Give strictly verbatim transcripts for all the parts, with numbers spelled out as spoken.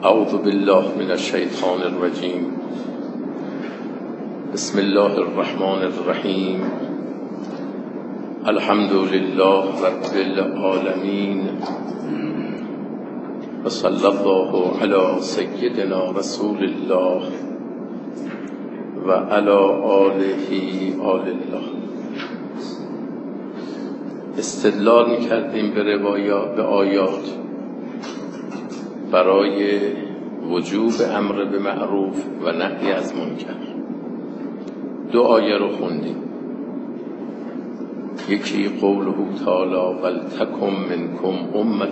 اعوذ بالله من الشیطان الرجیم. بسم الله الرحمن الرحیم. الحمد لله رب العالمین و صلی الله علی سیدنا رسول الله و علی آله آل الله. استدلال می‌کردیم به روایات، به آیات برای وجوب امر به معروف و نهی از منکر. دو آیه رو خوندیم. یکی قوله تعالی ولتکن منکم امة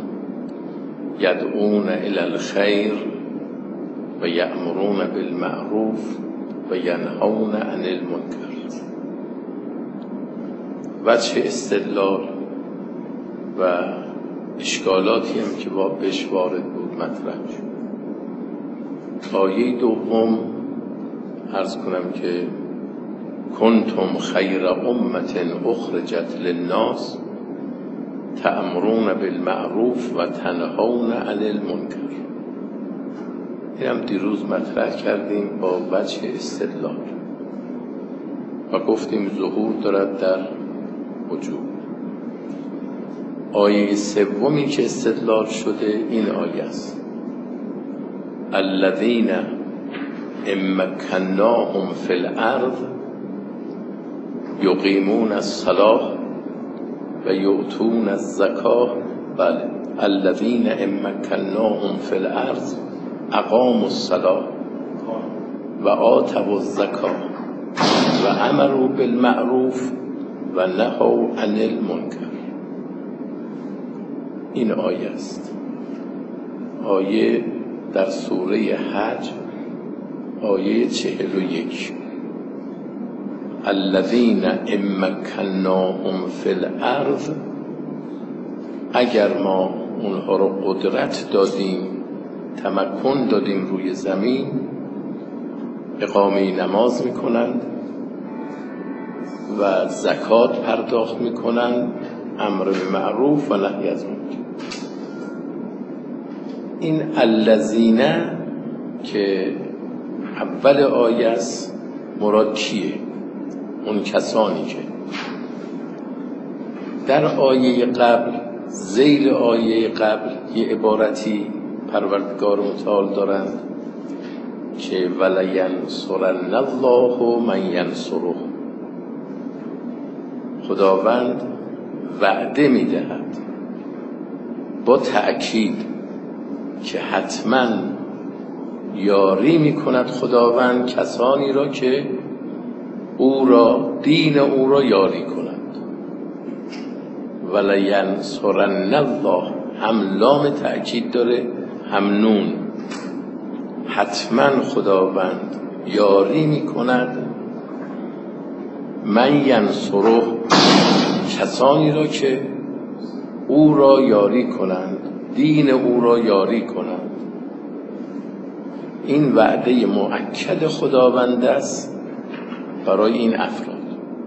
یدعون الی الخیر و یأمرون بالمعروف و ینهون عن المنکر. وجه استدلال و اشکالاتی هم که با بهش وارد بود مطرح شد. آیه دوم عرض کنم که کنتم خیر امت اخرجت للناس تأمرون بالمعروف و تنهون عن المنکر. این هم دیروز مطرح کردیم با وجه استدلال و گفتیم ظهور دارد در وجوب. آیه سومی که استدلال شده این آیه است: الذین امکناهم فی الارض یقیمون الصلاة و یؤتون الزکاة. بله، الذین امکناهم فی الارض اقاموا الصلاة و آتوا الزکاة و امروا بالمعروف و نهوا عن المنکر. این آیه است. آیه در سوره حج، آیه چهل و یک. الذین امکناهم فی الارض، اگر ما اونها رو قدرت دادیم، تمکن دادیم روی زمین، اقامه نماز میکنند و زکات پرداخت میکنند، امر به معروف و نهی از منکر. این الذین که اول آیه است مراد کیه؟ اون کسانی که در آیه قبل، ذیل آیه قبل یه عبارتی پروردگار متعال دارند که ولینصرن الله من ینصره. خداوند وعده میدهد با تأکید که حتما یاری میکند خداوند کسانی را که او را، دین او را یاری کنند. ولینصرن الله، هم لام تأکید داره هم نون. حتما خداوند یاری میکند من ینصره، کسانی را که او را یاری کنند، دین او را یاری کنند. این وعده مؤکد خداوند است برای این افراد.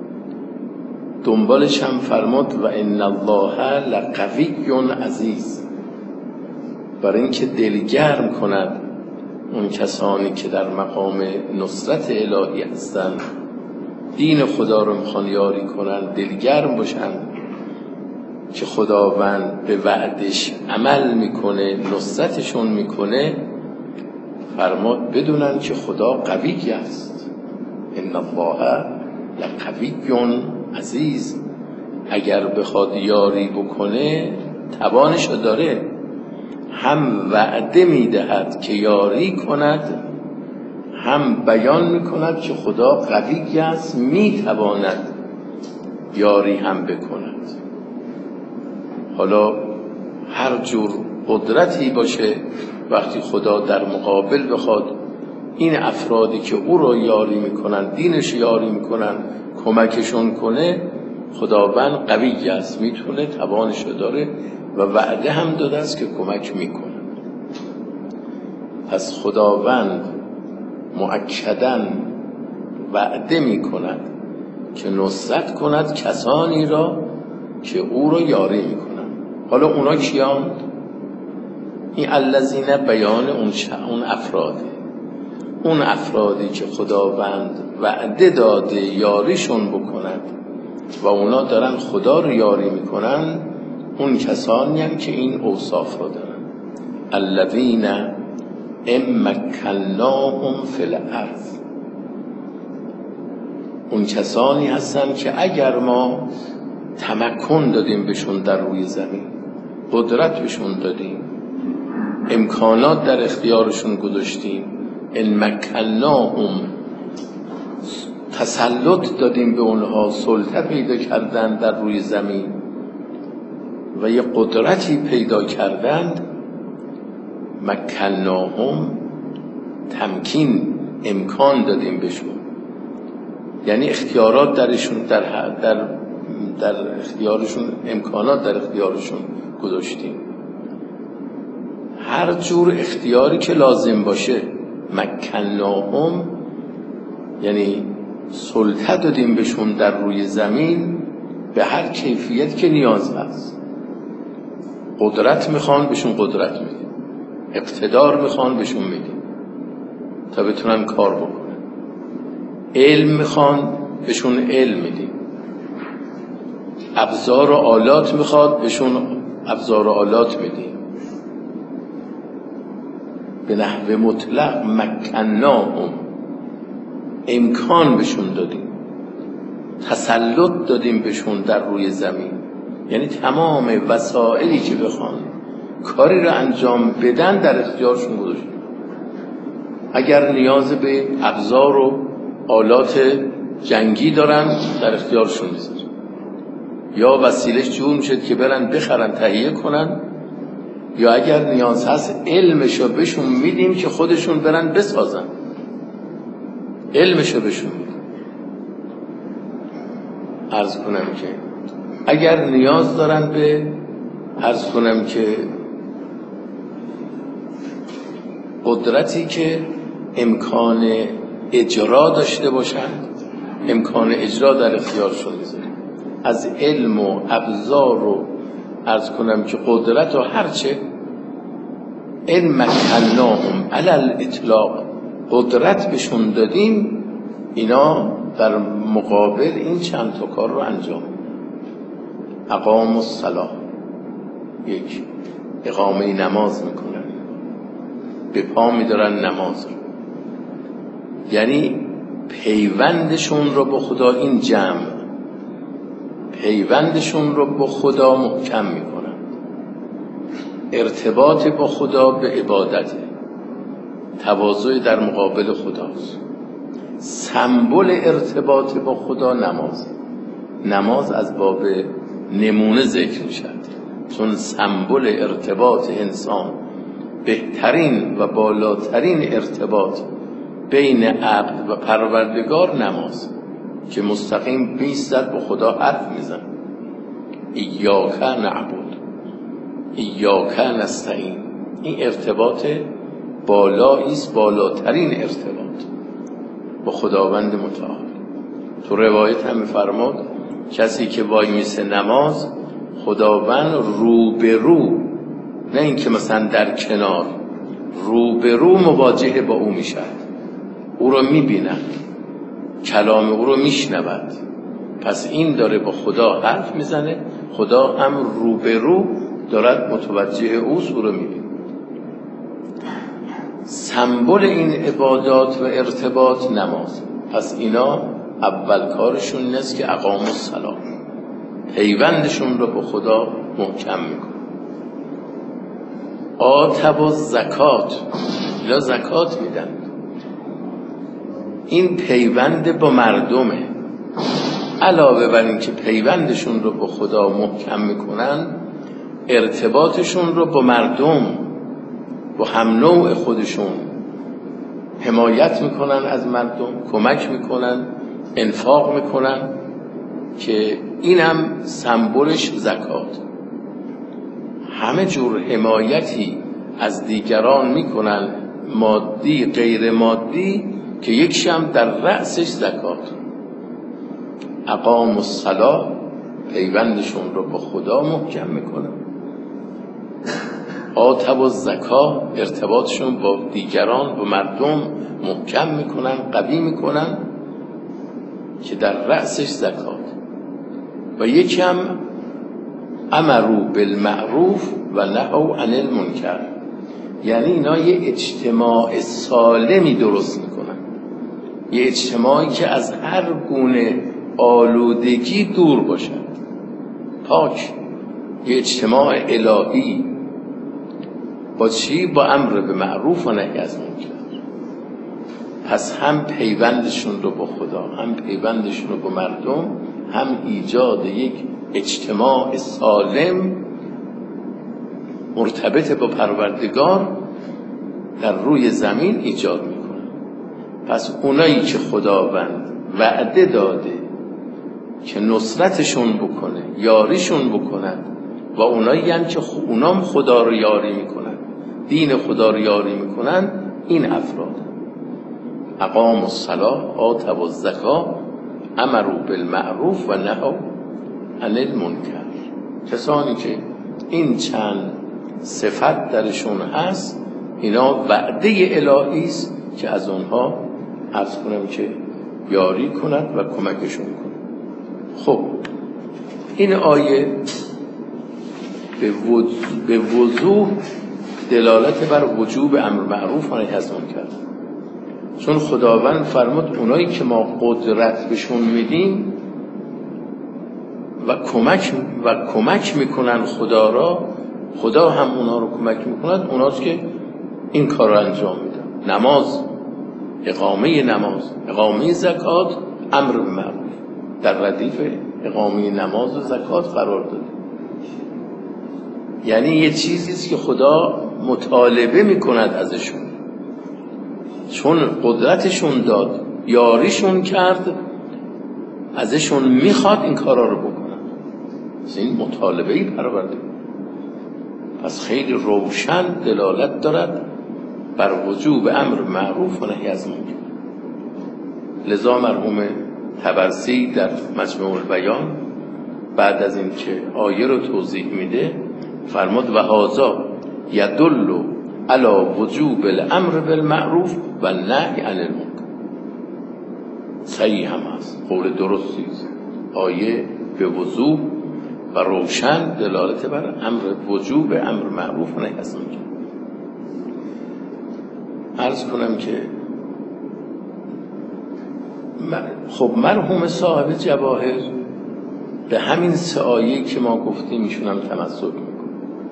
دنبالش هم فرمود و ان الله لقوی عزیز، برای اینکه دلگرم کند اون کسانی که در مقام نصرت الهی هستند، دین خدا رو میخوان یاری کنند، دلگرم باشند که خداوند به وعدش عمل میکنه، نصرتشون میکنه. فرمود بدونن که خدا قوی است. ان الله لقوی عزیز، اگر بخواد یاری بکنه توانشو داره. هم وعده میدهد که یاری کند، هم بیان میکند که خدا قوی است، میتواند یاری هم بکند. حالا هر جور قدرتی باشه، وقتی خدا در مقابل بخواد این افرادی که او را یاری میکنن، دینش یاری میکنن، کمکشون کنه، خداوند قوی است، میتونه، توانشو داره و وعده هم داده است که کمک میکنه. پس خداوند مؤکداً وعده میکند که نصرت کند کسانی را که او را یاری میکنن. حالا اونا کیان؟ این الذین بیان اون, اون افراده، اون افرادی که خداوند وعده داده یاریشون بکند و اونا دارن خدا رو یاری میکنن، اون کسانی هم که این اوصاف رو دارن. الذین ام مکناهم فی الارض، اون کسانی هستن که اگر ما تمکن دادیم بهشون در روی زمین، قدرت بهشون دادیم، امکانات در اختیارشون گذاشتیم، ان مکناهم تسلط دادیم به اونها، سلطه پیدا کردن در روی زمین و یه قدرتی پیدا کردند، مکناهم تمکین امکان دادیم بهشون، یعنی اختیارات درشون در در در اختیارشون، امکانات در اختیارشون گذاشتیم، هر جور اختیاری که لازم باشه. مکناهم یعنی سلطه دادیم بهشون در روی زمین به هر کیفیت که نیاز هست. قدرت میخوان بهشون قدرت میدیم، اقتدار میخوان بهشون میدیم تا بتونن کار بکنن، علم میخوان بهشون علم میدیم، ابزار و آلات میخواد بهشون ابزار و آلات میدیم. به نحو مطلق مکناهم، امکان بهشون دادیم، تسلط دادیم بهشون در روی زمین، یعنی تمام وسایلی که بخوان کاری رو انجام بدن در اختیارشون گذاشتیم. اگر نیاز به ابزار و آلات جنگی دارن در اختیارشون میذاریم، یا وسیلهش جور میشه که برن بخرن تهیه کنن، یا اگر نیاز هست علمشو بهشون میدیم که خودشون برن بسازن، علمشو بهشون میدیم. عرض کنم که اگر نیاز دارن به عرض کنم که قدرتی که امکان اجرا داشته باشن، امکان اجرا در اختیارشون میذاریم، از علم و ابزار و عرض کنم که قدرت و هرچه. ان مکناهم علی الاطلاق، قدرت بهشون دادیم، اینا در مقابل این چند تا کار رو انجام. اقام الصلاة، یک اقامه نماز میکنن، به پا میدارن نماز رو، یعنی پیوندشون رو با خدا، این جمع پیوندشون رو با خدا محکم میکنن. ارتباط با خدا به عبادت، تواضع در مقابل خداست. سمبل ارتباط با خدا نماز، نماز از باب نمونه ذکر میشد، چون سمبل ارتباط انسان، بهترین و بالاترین ارتباط بین عبد و پروردگار نماز، که مستقیم بیست زد با خدا حرف میزن. ایاک نعبد ایاک نستعین، این ارتباط بالایی است، بالاترین ارتباط با خداوند متعال. تو روایت هم فرمود کسی که وای میسه نماز، خداوند رو به رو، نه این که مثلا در کنار، رو به رو مواجه با او میشد، او رو میبیند، کلام او رو میشنود. پس این داره با خدا حرف میزنه، خدا هم رو به رو دارد متوجه اوست، او رو میبینه. سمبل این عبادات و ارتباط نماز. پس اینا اول کارشون نیست که اقام الصلاة، پیوندشون رو با خدا محکم میکنه. آتوا الزکات، اینا زکات میدن، این پیوند با مردمه. علاوه بر این که پیوندشون رو با خدا محکم میکنن، ارتباطشون رو با مردم، با هم نوع خودشون حمایت میکنن از مردم، کمک میکنن، انفاق میکنن، که اینم سمبلش زکات. همه جور حمایتی از دیگران میکنن، مادی غیر مادی، که یکشم در رأسش زکات. اقام الصلاة، پیوندشون رو با خدا محکم میکنن. آتوا و زکا ارتباطشون با دیگران و مردم محکم میکنن، قوی میکنن که در رأسش زکات. و یکم امروا بالمعروف و نهوا عن المنکر، یعنی اینا یه اجتماع سالمی درست میکنن، یه اجتماعی که از هر گونه آلودگی دور باشد، پاک، یه اجتماع الهی. با چی؟ با امر به معروف و نهی از منکر. پس هم پیوندشون رو با خدا، هم پیوندشون رو با مردم، هم ایجاد یک اجتماع سالم مرتبط با پروردگار در روی زمین ایجاد میکنه. پس اونایی که خداوند وعده داده که نصرتشون بکنه، یاریشون بکنن، و اونایی هم که اونام خدا رو یاری میکنن، دین خدا رو یاری میکنن، این افراد اقاموا الصلاة آتوا الزکاة امروا بالمعروف و نهوا عن المنکر. کسانی که این چند صفت درشون هست، اینا وعده الهی است که از اونها عرض کنم که یاری کند و کمکشون کند. خب این آیه به وضوح دلالت بر وجوب امر معروف و نهی از منکر، چون خداوند فرمود اونایی که ما قدرت بهشون میدیم و کمک و کمک میکنن خدا را، خدا هم اونا رو کمک میکند، اوناست که این کار رو انجام میدن. نماز، اقامه نماز، اقامه زکات، امر به معروف در ردیف اقامه نماز و زکات قرار داده. یعنی یه چیزیست که خدا مطالبه میکند ازشون، چون قدرتشون داد، یاریشون کرد، ازشون میخواد این کارا رو بکنن. این مطالبه‌ای پرورده. پس خیلی روشن دلالت دارد بر وجوب امر معروف و نهی از منکر. لذا مرحوم طبرسی در مجموع البیان بعد از این که آیه رو توضیح میده فرمود و هذا یدل علی وجوب الامر بالمعروف و نهی عن المنکر. صحیح هم هست، قول درستی است. آیه به وضوح و روشن دلالت بر امر وجوب امر معروف و نهی از منکر. عرض کنم که خب مرحوم صاحب جواهر به همین سه آیه که ما گفتیم ایشون هم تمسک میکنه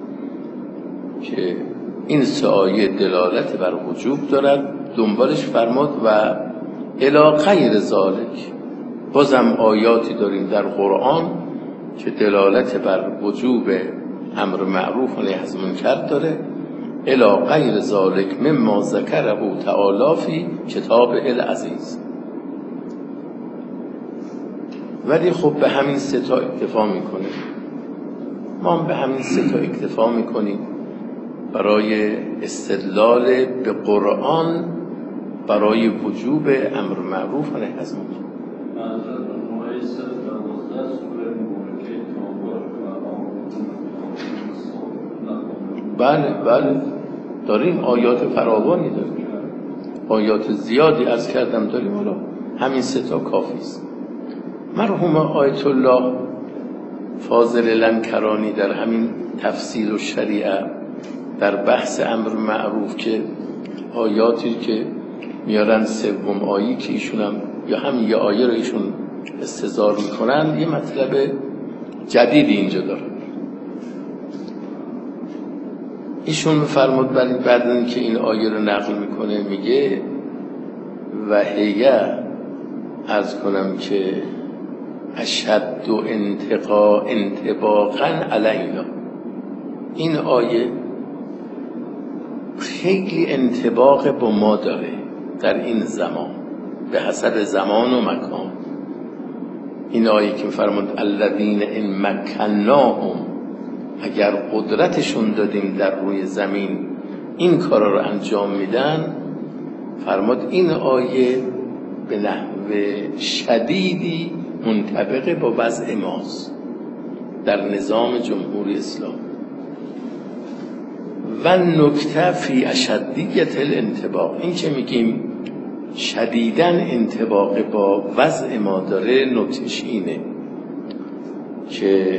که این سه آیه دلالت بر وجوب دارد. دنبالش فرمود و الی غیر ذالک، بازم آیاتی داریم در قرآن که دلالت بر وجوب امر معروف و نهی از منکر داره. الی غیر ذالک مما ذکره تعالی فی کتابه العزیز. ولی خب به همین سه تا اکتفا میکنه، ما هم به همین سه تا اکتفا میکنیم برای استدلال به قرآن برای وجوب امر معروف و نهی از منکر. بله بله داریم، آیات فراوانی داریم، آیات زیادی از کردم داریم، حالا همین سه تا کافی است. مرحوم آیت الله فاضل لنکرانی در همین تفصیل و شریعه در بحث امر معروف که آیاتی که میارن سوم آیی که ایشون هم یا همین یه آیه رو ایشون استظهار میکنن، یه مطلب جدیدی اینجا داره. ایشون میفرمود ولی بعد این که این آیه رو نقل میکنه میگه و هیه عرض کنم که اشد و انتقا انطباقا علینا، این آیه خیلی انطباق با ما داره در این زمان به حسب زمان و مکان. این آیه که فرمود الذین ان مکناهم، اگر قدرتشون دادیم در روی زمین این کارا رو انجام میدن، فرمود این آیه به نحو شدیدی منطبق با وضع ماست در نظام جمهوری اسلام. و نکته فی اشدیت الانطباق، این که میگیم شدیداً انطباق با وضع ما داره، نکتهش اینه که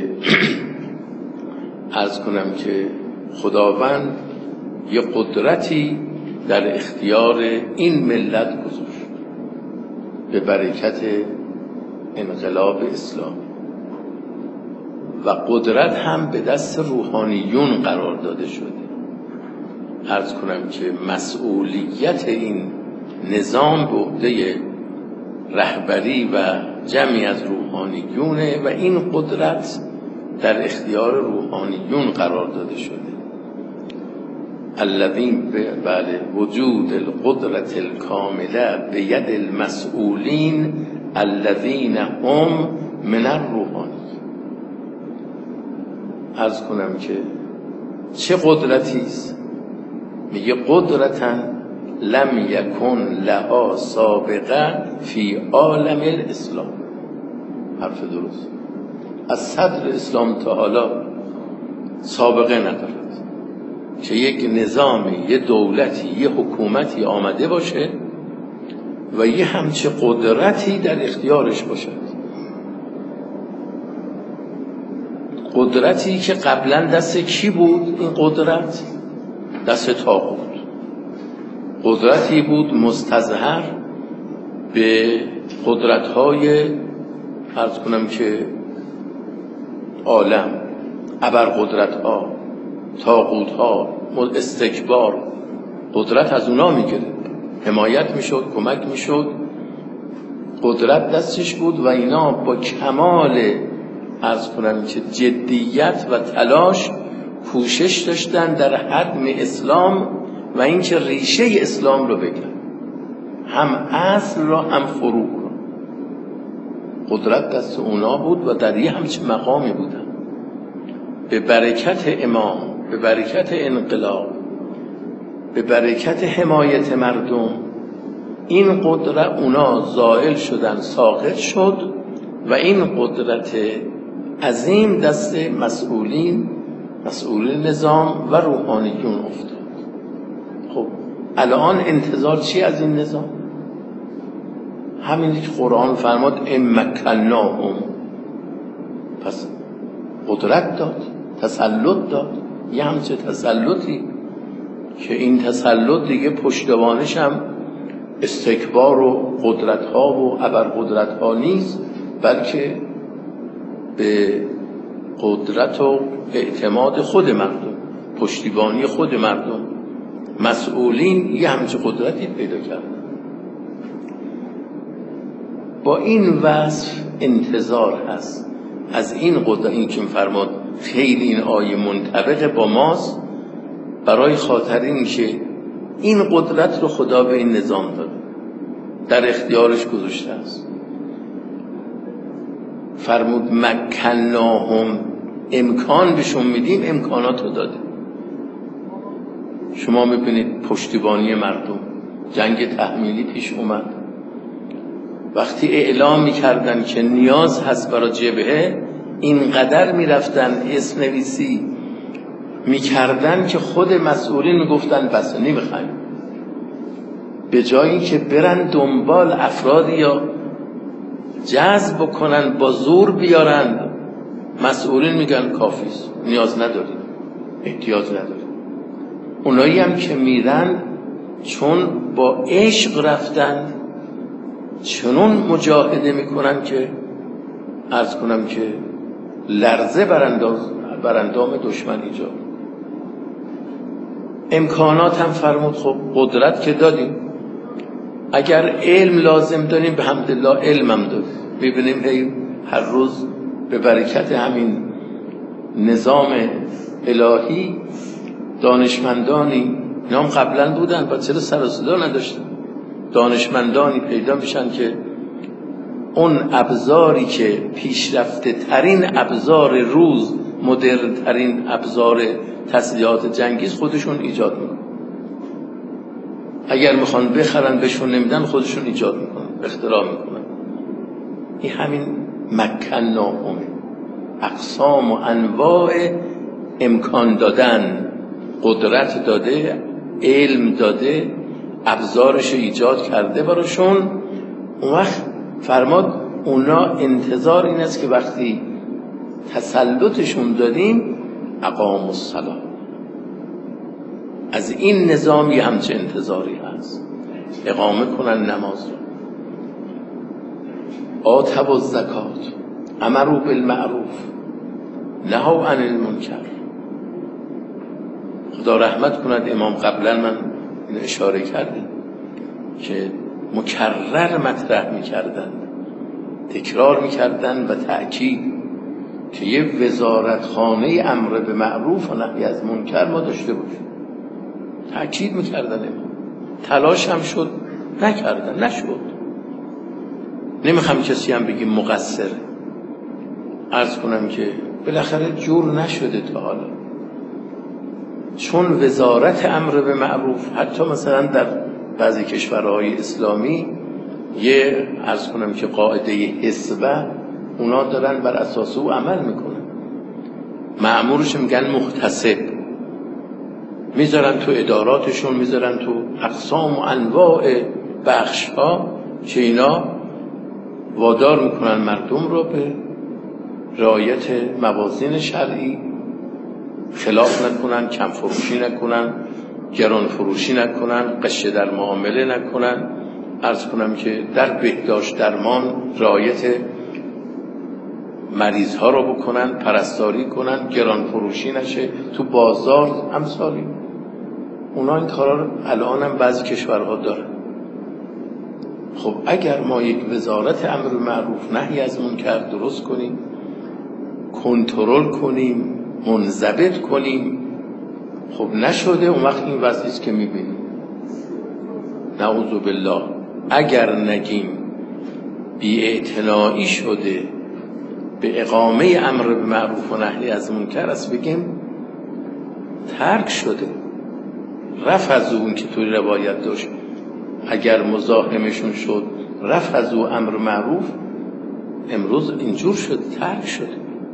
عرض کنم که خداوند یه قدرتی در اختیار این ملت گذاشت به برکت انقلاب اسلام و قدرت هم به دست روحانیون قرار داده شده. عرض کنم که مسئولیت این نظام به عهده رهبری و جمعی از روحانیونه و این قدرت در اختیار روحانیون قرار داده شده. الذین بله وجود القدرت الکامله به ید المسئولین الذین هم من الروحانی. عرض کنم که چه قدرتی است؟ میگه قدرتاً لم یکن لها سابقه فی عالم الاسلام. حرف درست. از صدر اسلام تا حالا سابقه ندارد که یک نظامی، یه دولتی، یه حکومتی آمده باشه و یه همچه قدرتی در اختیارش باشد. قدرتی که قبلا دست کی بود؟ این قدرت دست طاغوت. قدرتی بود مستظهر به قدرت‌های عرض کنم که عالم، ابرقدرت‌ها، طاغوت‌ها، استکبار، قدرت از اونا میگیره، حمایت میشد، کمک میشد، قدرت دستش بود و اینا با کمال عرض کنم که جدیت و تلاش کوشش داشتن در حدم اسلام و اینکه ریشه اسلام رو بگن، هم اصل را هم فروع را. قدرت دست اونا بود و در یه همچین مقامی بودن. به برکت امام، به برکت انقلاب، به برکت حمایت مردم، این قدرت اونا زائل شدن، ساقط شد و این قدرت عظیم دست مسئولین، مسئولین نظام و روحانیون افتاد. خب الان انتظار چی از این نظام؟ همینی که قرآن فرماد امکناهم، پس قدرت داد، تسلط داد، یه همچه تسلطی که این تسلط دیگه پشتوانش هم استکبار و قدرت ها و ابرقدرت ها نیست، بلکه به قدرت و اعتماد خود مردم، پشتیبانی خود مردم، مسئولین یه همچه قدرتی پیدا کرد. با این وصف انتظار هست از این قدرت. این که فرماد خیلی این آیه منطبق با ماست، برای خاطر این که این قدرت رو خدا به این نظام داده، در اختیارش گذاشته است. فرمود مکناهم، امکان بهشون میدیم، امکانات رو داده. شما میبینید پشتیبانی مردم، جنگ تحمیلی پیش اومد، وقتی اعلام میکردن که نیاز هست برای جبهه، اینقدر میرفتن اسم نویسی میکردن که خود مسئولین میگفتن بس نمیخوایم، به جایی که برن دنبال افرادی یا جذب بکنن، با زور بیارن، مسئولین میگن کافیست، نیاز نداریم، احتیاج نداریم. اونایی هم که میرن چون با عشق رفتن، چنون مجاهده میکنن که عرض کنم که لرزه برانداز براندام دشمن ایجاد. امکانات هم فرمود، خب قدرت که دادیم، اگر علم لازم داریم به حمدالله علم هم داریم. میبینیم هی هر روز به برکت همین نظام الهی دانشمندانی، نام قبلا بودن با چرا سر و صدا نداشتن، دانشمندانی پیدا میشن که اون ابزاری که پیشرفته ترین ابزار روز، مدرن ترین ابزار تسلیحات جنگی خودشون ایجاد میکنن. اگر میخوان بخرن بهشون نمیدن، خودشون ایجاد میکنن، اختراع میکنن. این همین مکناهم، اقسام و انواع امکان دادن قدرت داده، علم داده، ابزارش ایجاد کرده براشون. اون وقت فرماد اونا انتظار این است که وقتی تسلطشون دادیم اقاموا الصلاة، از این نظام یه همچه انتظاری هست، اقامه کنن نماز رو، آتوا الزکات، امروا بالمعروف، نهوا عن المنکر. خدا رحمت کند امام قبلا من این اشاره کردیم که مکرر مطرح میکردن، تکرار میکردن و تأکید که یه وزارتخانه امر به معروف و نهی از منکر ما داشته باشیم. تأکید میکردن امام، تلاش هم شد، نکردن، نشد. نمیخوام کسی هم بگیم مقصر، عرض کنم که بالاخره جور نشده تا حالا، چون وزارت امر به معروف حتی مثلا در بعضی کشورهای اسلامی یه عرض کنم که قاعده حسبه اونا دارن بر اساس او عمل میکنن، مأمورش میگن محتسب، میذارن تو اداراتشون، میذارن تو اقسام و انواع بخش ها که اینا وادار میکنن مردم رو به رعایت موازین شرعی، خلاف نکنن، کم فروشی نکنن، گران فروشی نکنن، قشه در معامله نکنن، عرض کنم که در بهداشت درمان رعایت مریض ها رو بکنن، پرستاری کنن، گران فروشی نشه تو بازار امثالی. اونا این کارا رو الان هم بعضی کشورها دارن. خب اگر ما یک وزارت امر معروف نهی از منکر درست کنیم، کنترل کنیم، منضبط کنیم، خب نشده، اون وقت این وضعی است که میبینیم. نعوذ بالله. اگر نگیم بی‌اعتنایی شده به اقامه امر به معروف و نهی از منکر است، بگیم ترک شده، رفع از اون که توی روایت داشت اگر مزاحمشون شد رفع از اون امر معروف، امروز اینجور شد، ترک شده.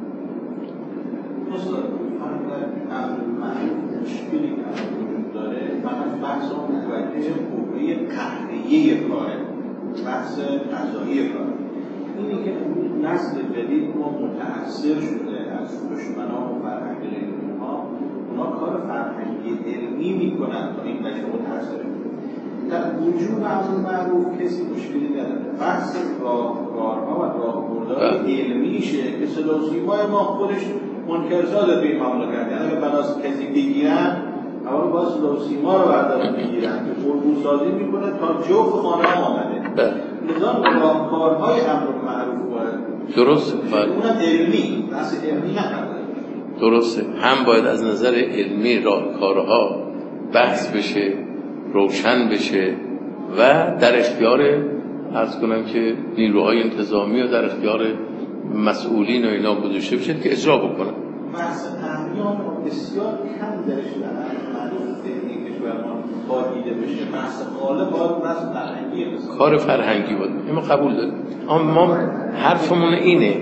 مشکلی که وجود داره فقط بحث اون متوجه قوه قهریه کاره، بحث قضایی کاره. اینی که نسل جدید ما متأثر شده از دشمنان و فرهنگ علمی ها، اونا کار فرهنگی علمی میکنن تا این بچه متأثر شده. در وجود امر معروف کسی مشکلی نداره، بحث راهکارها و راهبردهای علمیشه که صدا و سیمای ما خودش منکرزاد به این معامله کرد. یعنی اگه بناس کسی بگیرن اول باید صدا و سیما رو بردارن بگیرن که الگوسازی میکنه تا جوف خانه ها آمده. نظام راهکارهای امر معروف باید درسته، اونم علمی، بحث علمی نکنه. درسته، هم باید از نظر علمی راهکارها بحث بشه، روشن بشه و در اختیار عرض کنم که نیروهای انتظامی و در اختیار مسئولین و اینا گذاشته بشه که اجرا بکنن. بحث اهمیان بسیار کم درش در معلوم تکنیک کشورمان پادیده بشه. بحث غالب باید بحث فرهنگی بسید، کار فرهنگی بود، این ما قبول داریم. اما ما حرفمون اینه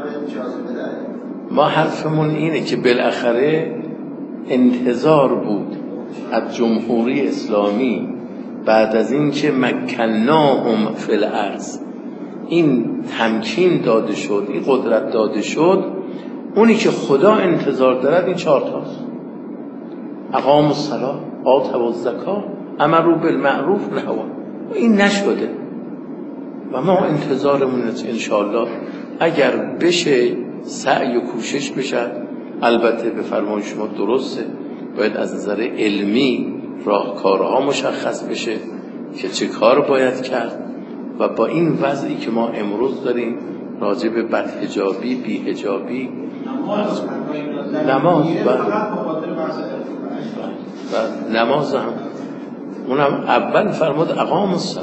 ما حرفمون اینه که بالاخره انتظار بود از جمهوری اسلامی بعد از این که مکناهم فی الارض این تمکین داده شد، این قدرت داده شد، اونی که خدا انتظار دارد این چهار تاست: اقاموا الصلاة، آتوا الزکات، امروا بالمعروف، نهوا. این نشده و ما انتظارمون است انشاءالله اگر بشه سعی و کوشش بشه. البته به فرمان شما درسته، باید از نظر علمی راهکارها مشخص بشه که چه کار باید کرد و با این وضعی که ما امروز داریم راجع به بدحجابی، بی‌حجابی، نماز و نماز هم اونم اول فرمود اقام الصلاة.